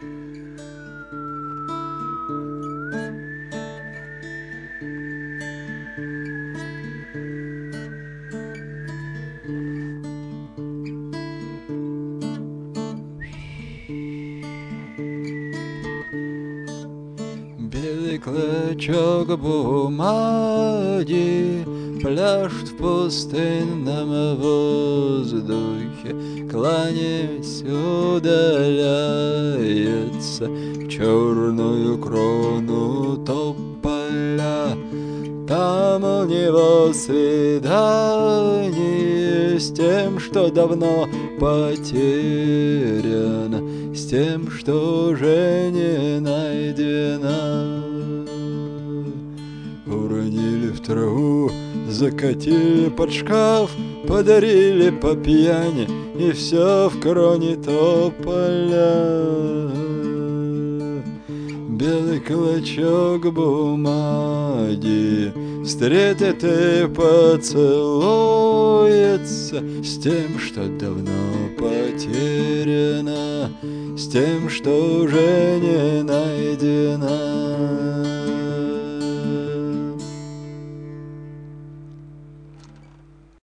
Белый клочок бумаги пляшет в пустынном воздухе, кланяясь, удаляется в черную крону тополя. Там у него свидание с тем, что давно потеряно, с тем, что уже не найдено. Уронили в траву, закатили под шкаф, подарили по пьяни, и все в кроне тополя. Белый клочок бумаги встретит и поцелуется с тем, что давно потеряно, с тем, что уже не найдено.